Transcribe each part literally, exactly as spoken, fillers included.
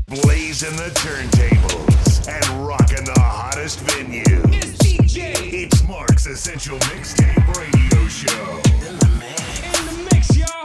blazing the turntables and rocking the hottest venues. It's D J. It's Mark's Essential Mixtape Radio Show. In the mix, in the mix, y'all.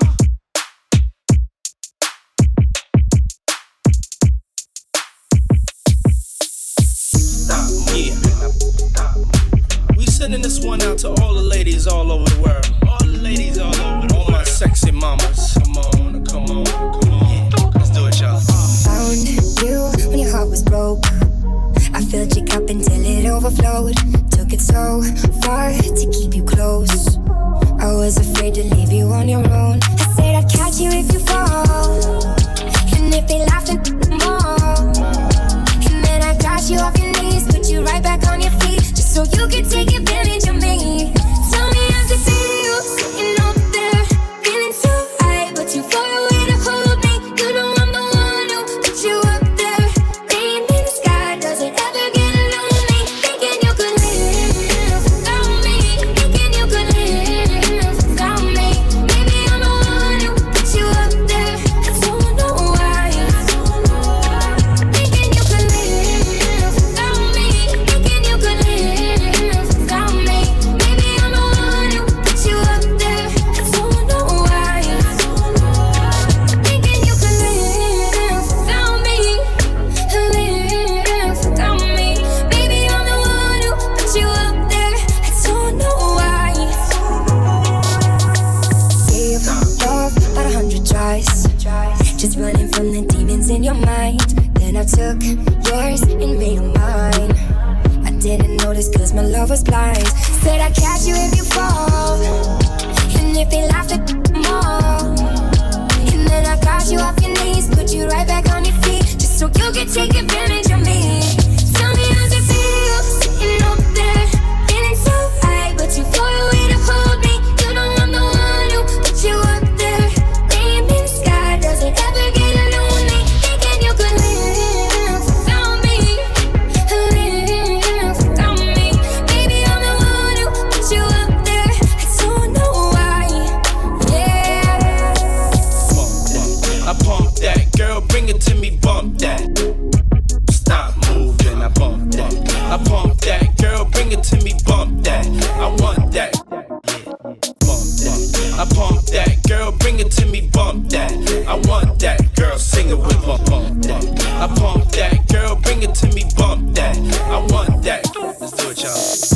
Yeah. We sending this one out to all the ladies all over the world. All the ladies all over the all world. All my sexy mamas. Come on, come on, come on. Yeah. Let's do it, y'all. Found you when your heart was broke. I filled your cup until it overflowed. Took it so far to keep you close. I was afraid to leave you on your own. I said I'd catch you if you fall, and if they laugh at more. And then I got you off your knees, put you right back on your feet, just so you could take advantage of me. Tell me how's it feel, sitting up there, feeling so high, but too far away to hold me. You know I'm the one who put you up there, laying in the sky. Does it ever get lonely, thinking you could live without me, thinking you could live without me? Maybe I'm the one who put you up there, I don't know why. Thinking you could live without me, thinking you could live without me. Maybe I'm the one who put you up there, I don't know why. Thinking you could live without me, live without me. Maybe I'm the one who put you up there, I don't know why. Gave love about a hundred tries, just running from the demons in your mind. Then I took yours and made them mine. I didn't notice cause my love was blind. Said I'd catch you if you fall, and if they laugh at more. And then I got you off your knees, put you right back on your feet, just so you could take advantage of me. Tell me how's it feel, sitting up there, feeling so high, but too far away to hold me. You know I'm the one who put you up there, laying in the sky. Does it ever get lonely, thinking you could live without me, live without me? Maybe I'm the one who put you up there, I don't know why. Yeah. I pump that, girl, bring it to me, bump that. Stop moving, I bump that. I pump that, girl, bring it to me, bump that. I want that, yeah, bump that. I pump that, girl, bring it to me, bump that. I want that, girl, sing it with me, bump that. I pump that, girl, bring it to me, bump that. I want that. Let's do it, y'all.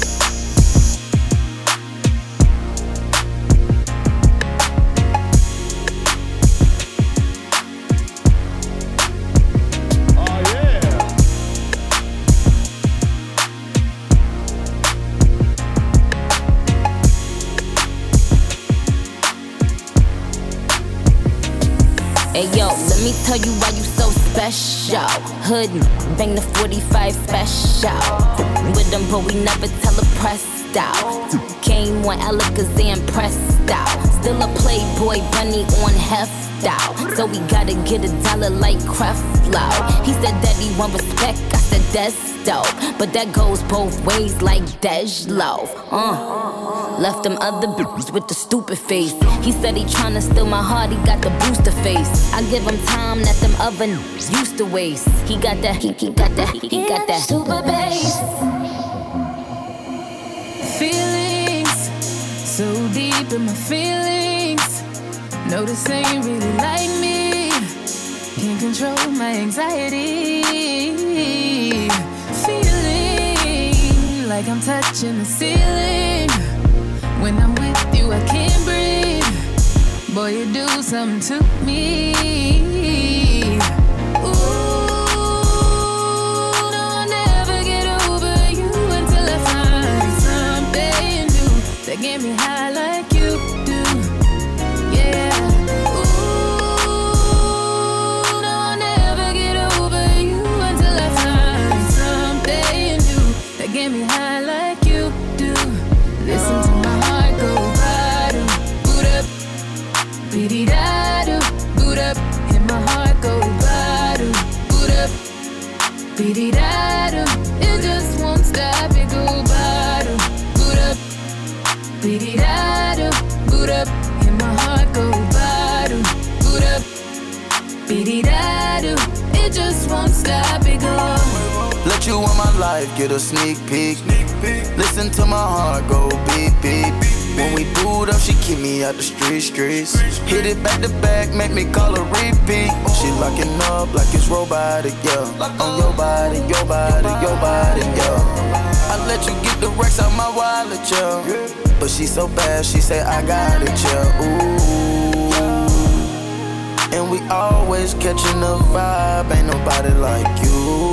Hey yo, let me tell you why you so special. Hood, bang the forty-five special. With them, but we never tell a pressed out. Came on Alakazam pressed out. Still a playboy bunny on heft out. So we gotta get a dollar like Creflo. He said that he want respect, I said that's dope. But that goes both ways like Dej Loaf. Uh. Left them other bitches with the stupid face. He said he tryna steal my heart, he got the booster face. I give him time that them other n- used to waste. He got that, he, he got that, he, he got that super bass. Feelings, so deep in my feelings. No, this ain't really like me. Can't control my anxiety. Feeling like I'm touching the ceiling. When I'm with you, I can't breathe. Boy, you do something to me. Ooh, no, I'll never get over you until I find something new that get me high like you do. Yeah. Ooh, no, I'll never get over you until I find something new that get me high like you do. Listen to my heart go bottom, boot up, beady da do, boot up, and my heart go bottom, boot up, beady da do. It just won't stop, it go bottom, boot up, beady da do, boot up, and my heart go bottom, boot up, beady da do. It it just won't stop it go. Let you in my life, get a sneak peek. Listen to my heart go beep beep. When we boot up, she keep me out the street streets. Hit it back to back, make me call her repeat. She locking up like it's robotic, yeah. On your body, your body, your body, yeah. I let you get the racks out my wallet, yeah. But she so bad, she say I got it, yeah. Ooh. And we always catching the vibe, ain't nobody like you.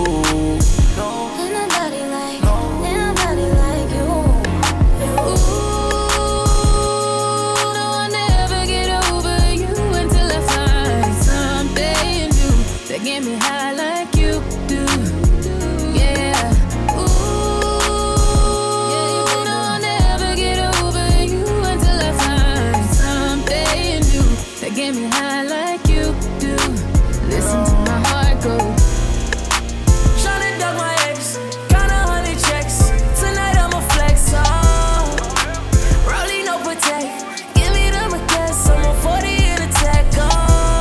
Get me high like you do, yeah. Ooh, no, I'll never get over you until I find something new that get me high like you do. Listen to my heart go. Tryna duck my ex, got a hundred checks. Tonight I'ma flex, oh. Rolling no protect, give me the request. I'm on forty in a tech, oh.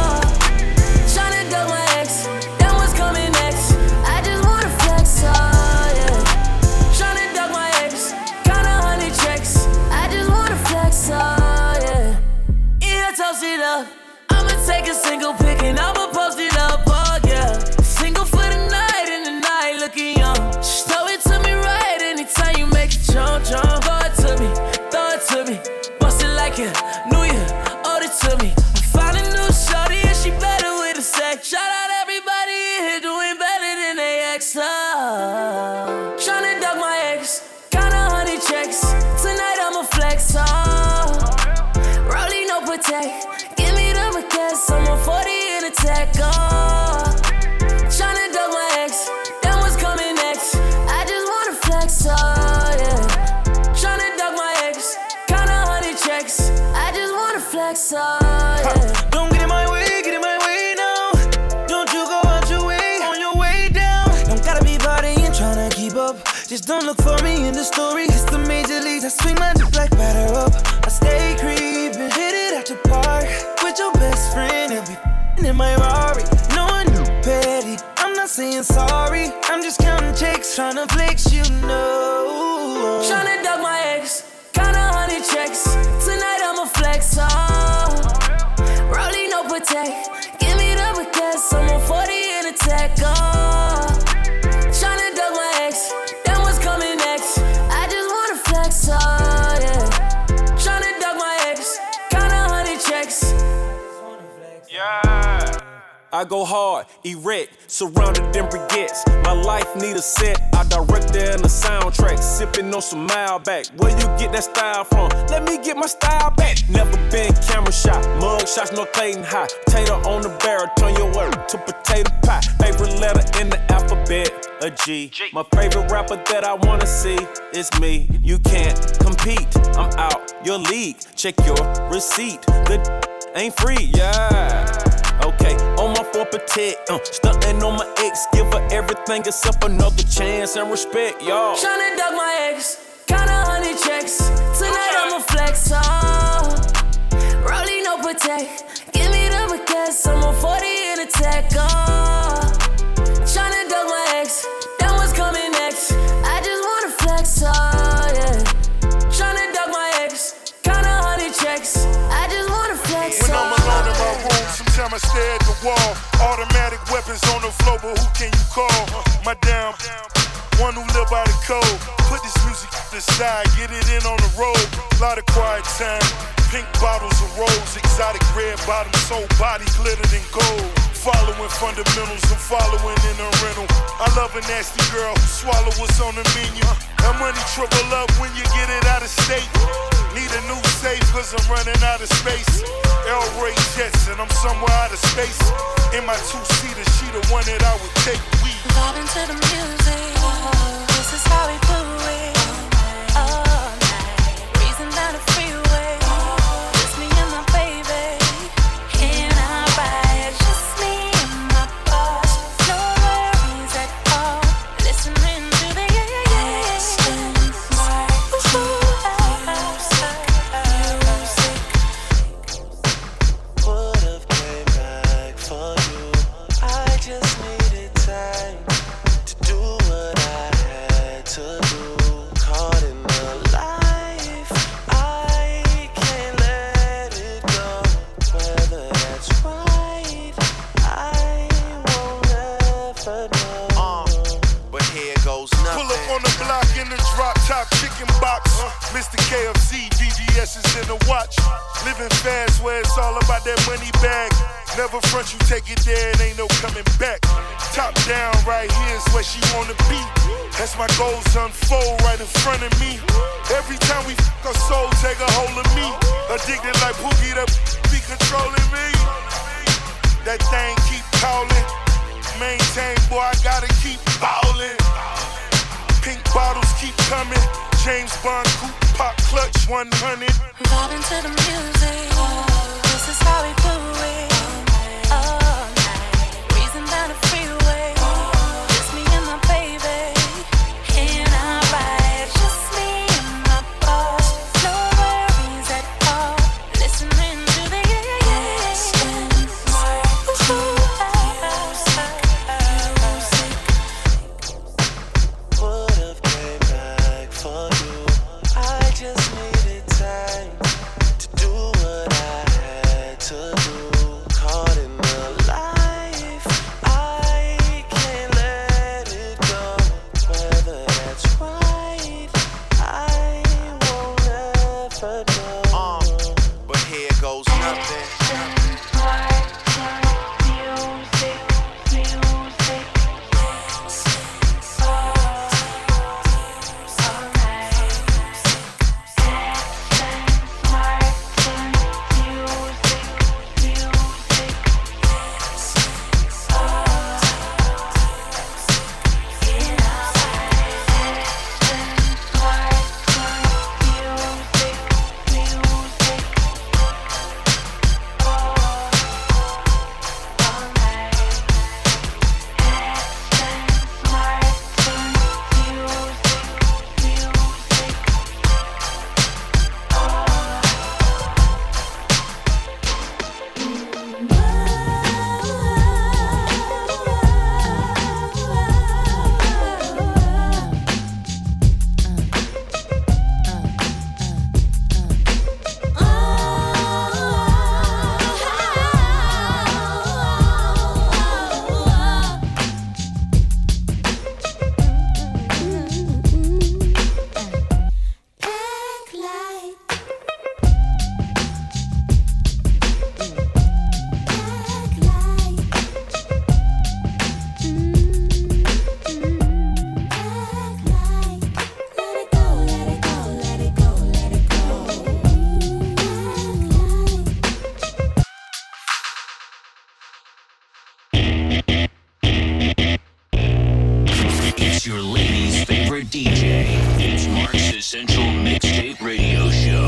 Take a single pic and I'ma post it up, oh yeah. Single for the night and the night looking young. Just throw it to me right anytime you make it jump, jump. Throw it to me, throw it to me. Bust it like a New Year, owed it to me. I found a new shorty and she better with a sex. Shout out everybody in here doing better than they ex. Oh. Tryna duck my ex, got a hundred checks. Tonight I'ma flex, oh. Rolling no protect. I'm on forty in a tech, oh. Tryna duck my ex, then what's coming next? I just wanna flex, oh, yeah. Tryna duck my ex, count a hundred checks. I just wanna flex, oh, yeah. Don't get in my way, get in my way now. Don't you go out your way, on your way down. Don't gotta be partying, tryna keep up. Just don't look for me in the story. It's the major leagues, I swing my dick like batter up. I stay creepin', hit it at the park. With your best friend and be in my Rari. No one knew petty. I'm not saying sorry. I'm just counting checks, tryna flex, you know. Tryna duck my ex, count a hundred checks. Tonight I'ma flex, oh. Rolling no protect, give me the request. I'm on forty in a tech, oh. Tryna duck my ex, then what's coming next? I just wanna flex, oh yeah. Tryna duck my ex, count a hundred checks. Yeah. I go hard, erect, surrounded in briquettes. My life need a set, I direct it in the soundtrack. Sipping on some Malbec, where you get that style from? Let me get my style back. Never been camera shot, mug shots, no Clayton high. Tater on the barrel, turn your word to potato pie. Favorite letter in the alphabet, a G. My favorite rapper that I wanna see is me. You can't compete, I'm out your league. Check your receipt, the ain't free, yeah. Okay, on my four protect, uh, stuntin' on my ex, give her everything except another chance and respect, y'all. Tryna duck my ex, count a hundred checks. Tonight I'ma flex, oh. Rolling no protect, give me the request. I'm on forty in a tech, oh. Tryna duck my ex, then what's coming next? I just wanna flex, oh yeah. Tryna duck my ex, count a hundred checks. I just wanna flex, when I'm alone in my room, sometimes I stare at the wall. Automatic weapons on the floor, but who can you call? My damn, one who live by the code. Put this music to the side, get it in on the road. Lot of quiet time, pink bottles of rose, exotic red bottoms, whole body glittered in gold. Following fundamentals, I'm following in a rental. I love a nasty girl who swallow what's on the menu. That money triple up when you get it out of state. Need a new safe cause I'm running out of space. L-Ray jets and I'm somewhere out of space. In my two-seater, she the one that I would take. We vibing to the music. Oh, this is how we do it. All night, breezing down the freeway. Just me and my baby. In our ride, just me and my boss. No worries at all. Listening to the yeah yeah yeah. Would've came back for you. I just need horses in the watch. Living fast where it's all about that money bag. Never front, you take it there, it ain't no coming back. Top down, right here is where she wanna be. As my goals unfold right in front of me. Every time we f*** her soul, take a hold of me. Addicted like Pookie, that be controlling me. That thing keep calling. Maintain, boy, I gotta keep ballin'. Pink bottles keep coming. James Bond coupe, pop clutch one hundred. Vibing to the music. This is how we do it. All night. Breezing down the freeway. Just me and my baby. In our ride. Just me and my boss. No worries at all. Listening to the Would've came back for you. I just needed time to do what I had to do. Caught in the life, I can't let it go. Whether that's right, I won't ever know. Um, but here goes nothing. It's your lady's favorite D J. It's Mark's Essential Mixtape Radio Show.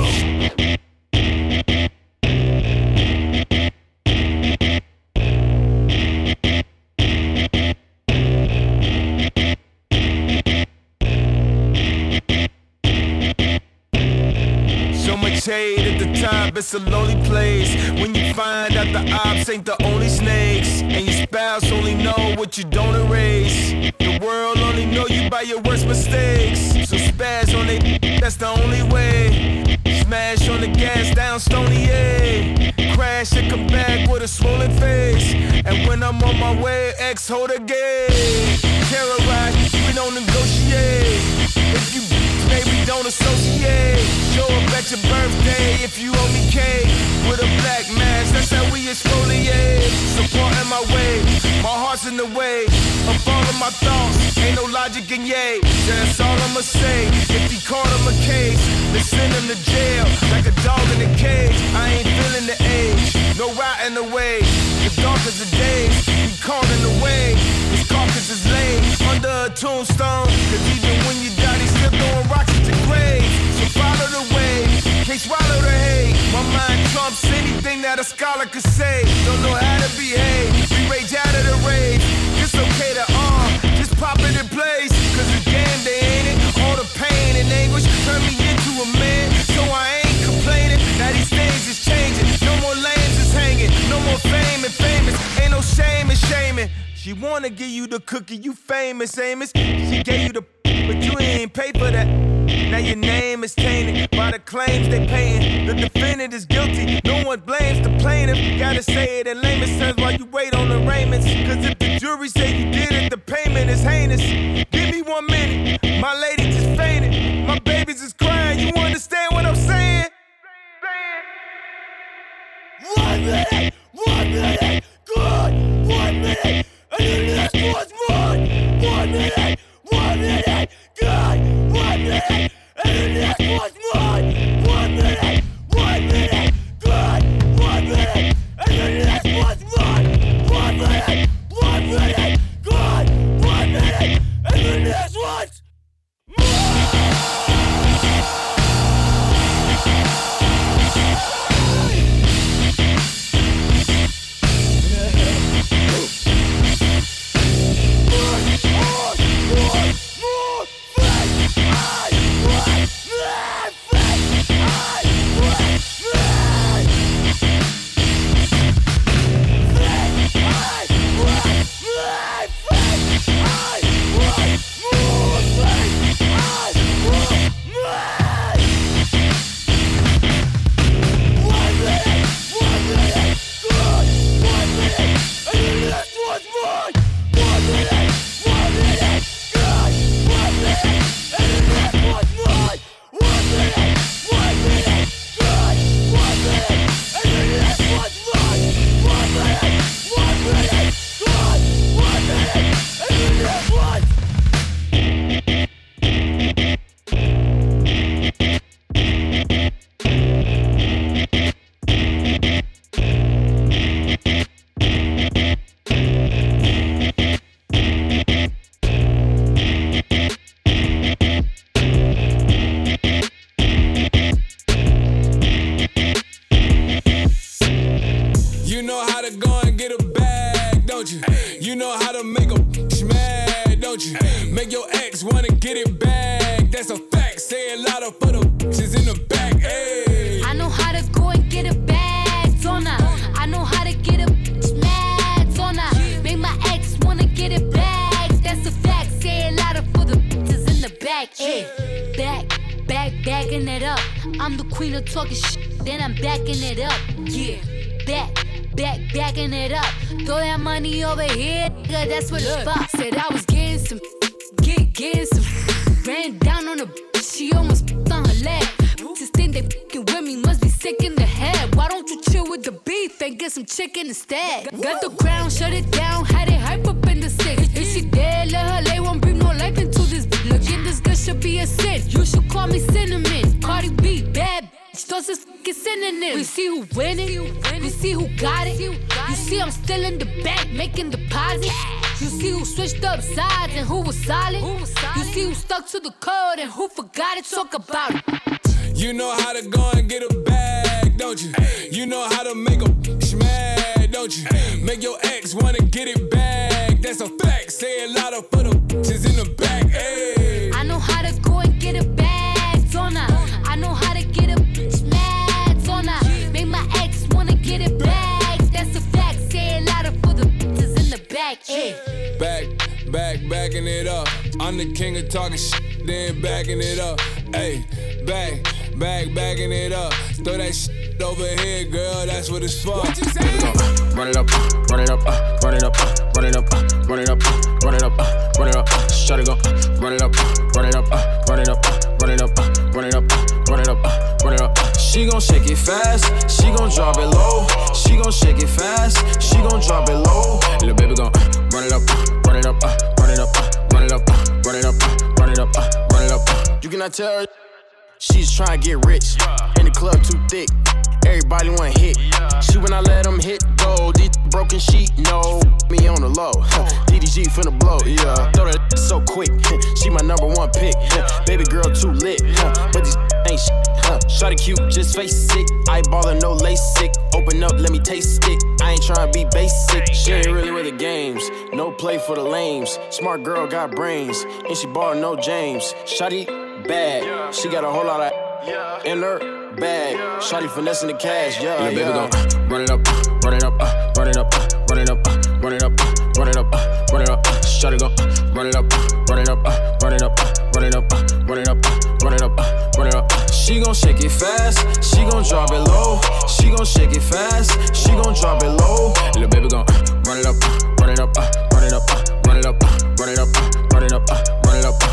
So much hate at the top, it's a lonely place. When you find out the ops ain't the only snakes, and your spouse only know what you don't erase. The world only know you by your worst mistakes. So spaz on they, that's the only way. Smash on the gas down Stony A. Crash and come back with a swollen face. And when I'm on my way, X hold a gate. Terrorize, we don't negotiate. If you maybe don't associate. Show up at your birthday if you owe me cake. With a black mask, that's how we exfoliate. Supporting my way, my heart's in the way of all of my thoughts, ain't no logic in yay. That's all I'ma say. If he caught him a case, they send him to jail like a dog in a cage. I ain't feeling the age, no rotting away. The darkest of days, we calling away. His carcass is laid under a tombstone. Cause even when you die, they still throwing rocks at your grave. So follow the way, can't swallow the hate. My mind trumps anything that a scholar could say. Don't know how to behave, we rage out of the rage. It's okay to arm, just pop it in place. Cause the game they ain't it. All the pain and anguish turn me into a man. So I ain't complaining, now these things is changing. No more lanes is hanging, no more fame and famous. Ain't no shame in shaming. She wanna give you the cookie, you famous, Amos. She gave you the but you ain't pay for that. Now your name is tainted by the claims they paying. The defendant is guilty, no one blames the plaintiff. Gotta say it in layman's terms while you wait on arraignments. Cause if the jury say you did it, the payment is heinous. Give me one minute, my lady just fainted. My babies is crying, you understand what I'm saying? minute, one minute, good, one minute, and the next one's mine. One minute, one minute, good, one minute, and the next one's mine. One minute, one minute, good, one minute, and the next one's mine. One minute, one minute, good, one minute, and the next one's chicken instead. Got the crown, shut it down, had it hype up in the six. If she dead, let her lay, won't bring no life into this bitch. Looking this good should be a sin. You should call me Cinnamon. Cardi B, bad bitch, those is fucking synonyms. We see who winning, we see who got it. You see I'm still in the back making deposits. You see who switched up sides and who was solid. You see who stuck to the code and who forgot it. Talk about it. You know how to go and get a bag, don't you? You know how to make a mad, don't you? Make your ex wanna get it back. That's a fact. Say it louder for the bitches in the back. Ay. I know how to go and get a bag, don't I? I know how to get a bitch mad, don't I? Make my ex wanna get it back. That's a fact. Say it louder for the bitches in the back. Ay. Back, back, backing it up. I'm the king of talking shit, then backing it up. Ay, back, back, backing it up. Throw that shit over here, girl, that's what it's for. What you say? Run it up, uh, run it up, uh, run it up, uh, run it up, uh, run it up, uh, run it up, uh, run it up, uh, shut it go, uh, run it up, uh, run it up, uh, run it up, uh, run it up, uh, run it up, uh, run it up, uh, run it up. She gon' shake it fast, she gon' drop it low. She gon' shake it fast, she gon' drop it low. Little baby gon' uh, run it up, uh, run it up, uh, run it up, uh, run it up, uh, run it up, uh, run it up, uh, run it up. Uh. You cannot tell her she's tryna get rich. In the club too thick, everybody want hit. She when I let them hit go. These broken sheet, no. Me on the low. D D G finna blow, yeah. Throw that so quick. She my number one pick. Baby girl too lit, but these ain't shit. Shawty cute, just face sick. Eyeballin', no LASIK. Open up, let me taste it. I ain't tryna be basic. She ain't really with the games. No play for the lames. Smart girl got brains, and she ballin' no James. Shawty bad, she got a whole lot of in her bag. Shawty finessing the cash, yeah, yeah. Baby gon' uh, run it up, uh, run it up, uh, run it up, uh, run it up, uh, run it up, uh, run it up, uh, run it up. Uh. Shawty gon' uh, run it up, uh, run it up, uh, run it up, uh, run it up, uh, run it up, uh, run it up, uh, run it up. Uh. She gon' shake it fast, she gon' drop it low. She gon' shake it fast, she gon' drop it low. Little baby gon' uh, run it up, uh, run it up, uh, run it up, uh, run it up, uh, run it up, uh, run it up, uh, run it up.